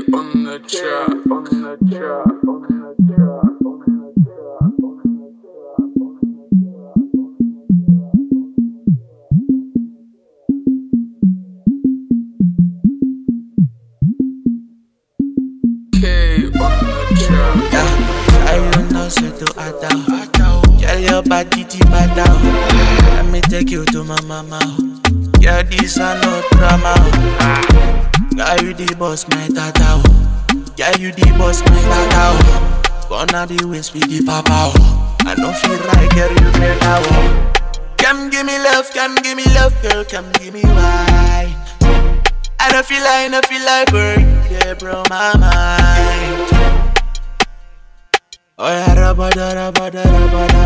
on the track, on the track, on the track, on the track, on the track. K on the track. Yeah, I don't know so to Adao. Tell your body to Badao. Let me take you to my mama. Yeah, this are no drama. Yeah, you the boss, my tata. Yeah, you the boss, my tata. Gonna the waist with the papa. I don't feel right, girl, you better. Come give me love, girl, come give me wine. I don't feel like burn, yeah, bro, my mind. Oh yeah, rabada, rabada, rabada,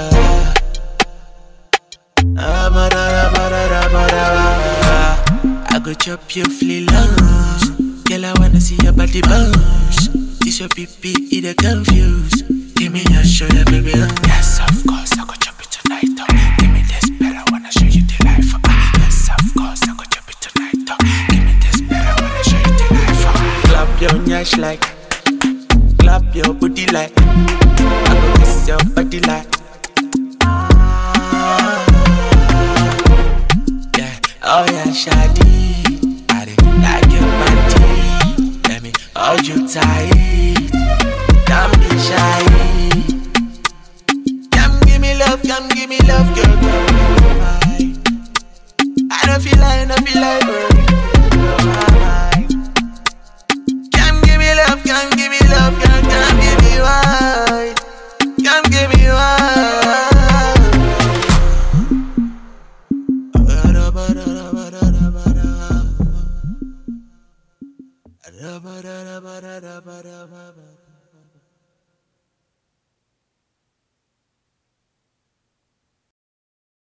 I go chop your flea lunch. Girl, I wanna see your body bounce. This your pee eat a confused. Give me your shoulder, baby. Yes, of course, I go chop it tonight. Give me this bed, I wanna show you the life. Yes, of course, I go chop it tonight. Give me this bed, I wanna show you the life. Clap your nyash like, clap your booty like. I go kiss your body like. Oh yeah, shawty, I like your body. Let me hold you tight. Don't be shy. Come give me love, girl, come give me wine. I don't feel like burning. Come give me love, girl, come give me wine. Come give me wine. Ba da ba da ba da ba.